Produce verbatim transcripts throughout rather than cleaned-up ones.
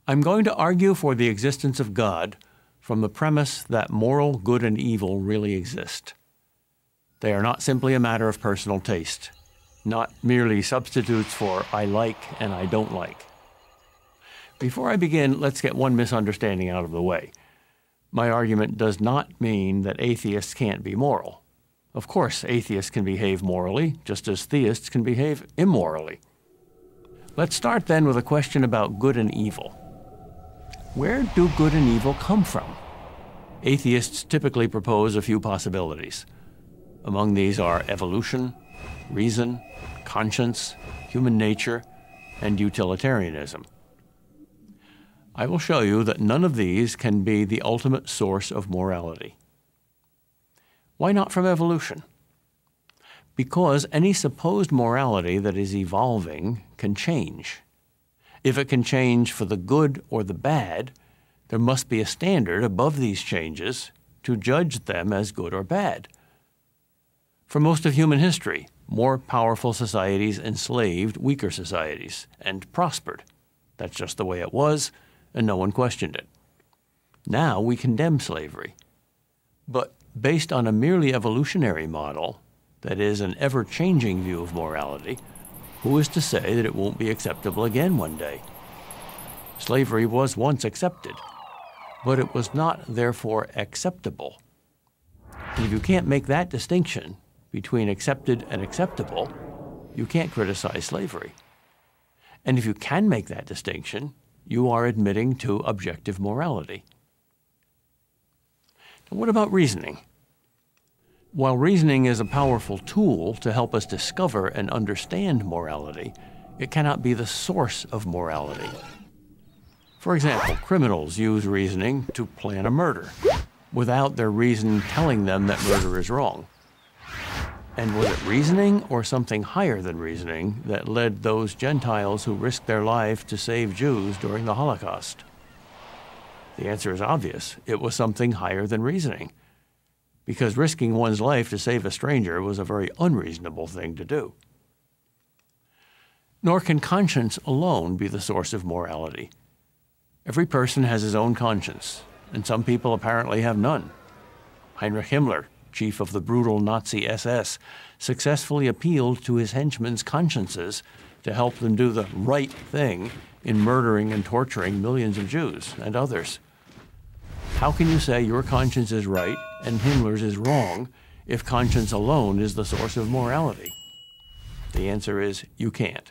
I'm going to argue for the existence of God from the premise that moral good and evil really exist. They are not simply a matter of personal taste, not merely substitutes for I like and I don't like. Before I begin, let's get one misunderstanding out of the way. My argument does not mean that atheists can't be moral. Of course, atheists can behave morally, just as theists can behave immorally. Let's start then with a question about good and evil. Where do good and evil come from? Atheists typically propose a few possibilities. Among these are evolution, reason, conscience, human nature, and utilitarianism. I will show you that none of these can be the ultimate source of morality. Why not from evolution? Because any supposed morality that is evolving can change. If it can change for the good or the bad, there must be a standard above these changes to judge them as good or bad. For most of human history, more powerful societies enslaved weaker societies and prospered. That's just the way it was, and no one questioned it. Now we condemn slavery. But based on a merely evolutionary model, that is, an ever-changing view of morality, who is to say that it won't be acceptable again one day? Slavery was once accepted, but it was not therefore acceptable. And if you can't make that distinction between accepted and acceptable, you can't criticize slavery. And if you can make that distinction, you are admitting to objective morality. Now, what about reasoning? While reasoning is a powerful tool to help us discover and understand morality, it cannot be the source of morality. For example, criminals use reasoning to plan a murder, without their reason telling them that murder is wrong. And was it reasoning or something higher than reasoning that led those Gentiles who risked their life to save Jews during the Holocaust? The answer is obvious. It was something higher than reasoning, because risking one's life to save a stranger was a very unreasonable thing to do. Nor can conscience alone be the source of morality. Every person has his own conscience, and some people apparently have none. Heinrich Himmler, chief of the brutal Nazi S S, successfully appealed to his henchmen's consciences to help them do the right thing in murdering and torturing millions of Jews and others. How can you say your conscience is right and Himmler's is wrong if conscience alone is the source of morality? The answer is you can't.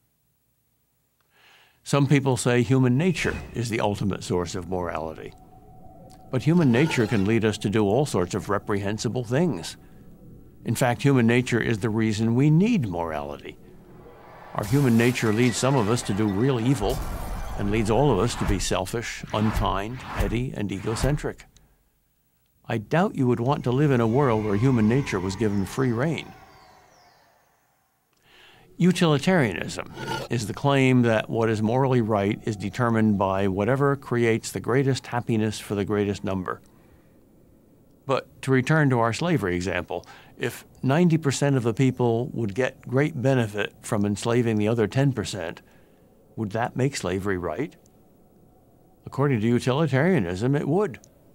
Some people say human nature is the ultimate source of morality. But human nature can lead us to do all sorts of reprehensible things. In fact, human nature is the reason we need morality. Our human nature leads some of us to do real evil, and leads all of us to be selfish, unkind, petty, and egocentric. I doubt you would want to live in a world where human nature was given free rein. Utilitarianism is the claim that what is morally right is determined by whatever creates the greatest happiness for the greatest number. But to return to our slavery example, if ninety percent of the people would get great benefit from enslaving the other ten percent, would that make slavery right? According to utilitarianism, it would.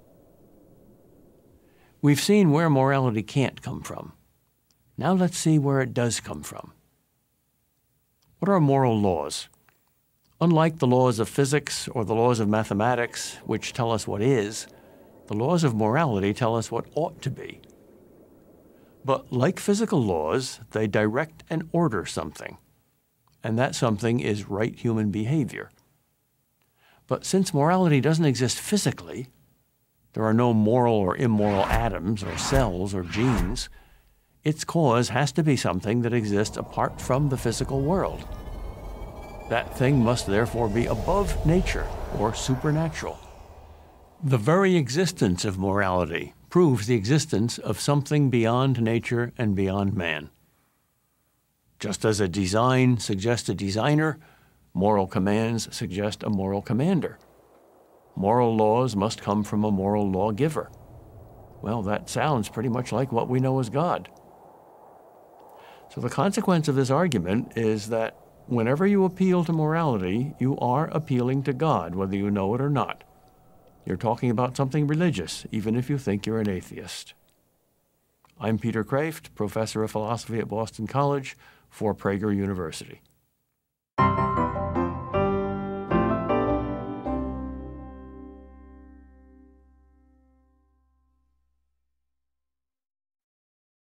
We've seen where morality can't come from. Now let's see where it does come from. What are moral laws? Unlike the laws of physics or the laws of mathematics, which tell us what is, the laws of morality tell us what ought to be. But like physical laws, they direct and order something, and that something is right human behavior. But since morality doesn't exist physically, there are no moral or immoral atoms or cells or genes, its cause has to be something that exists apart from the physical world. That thing must therefore be above nature or supernatural. The very existence of morality proves the existence of something beyond nature and beyond man. Just as a design suggests a designer, moral commands suggest a moral commander. Moral laws must come from a moral lawgiver. Well, that sounds pretty much like what we know as God. So the consequence of this argument is that whenever you appeal to morality, you are appealing to God, whether you know it or not. You're talking about something religious, even if you think you're an atheist. I'm Peter Kreeft, professor of philosophy at Boston College for Prager University.